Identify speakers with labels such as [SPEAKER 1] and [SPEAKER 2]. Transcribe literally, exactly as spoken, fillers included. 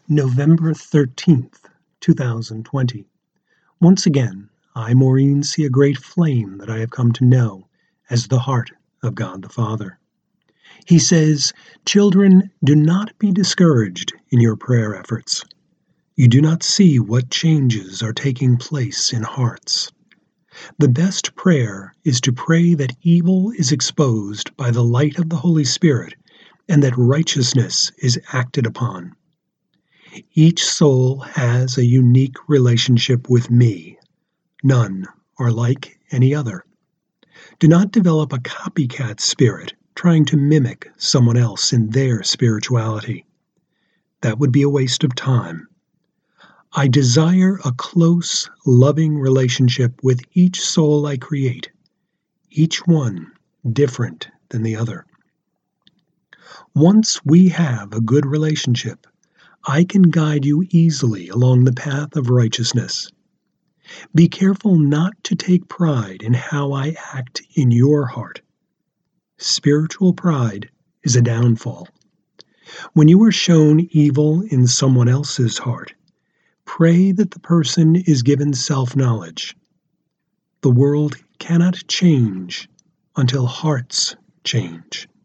[SPEAKER 1] November thirteenth, two thousand twenty. Once again, I, Maureen, see a great flame that I have come to know as the heart of God the Father. He says, "Children, do not be discouraged in your prayer efforts. You do not see what changes are taking place in hearts. The best prayer is to pray that evil is exposed by the light of the Holy Spirit and that righteousness is acted upon. Each soul has a unique relationship with me. None are like any other. Do not develop a copycat spirit trying to mimic someone else in their spirituality. That would be a waste of time. I desire a close, loving relationship with each soul I create, each one different than the other. Once we have a good relationship, I can guide you easily along the path of righteousness. Be careful not to take pride in how I act in your heart. Spiritual pride is a downfall. When you are shown evil in someone else's heart, pray that the person is given self-knowledge. The world cannot change until hearts change.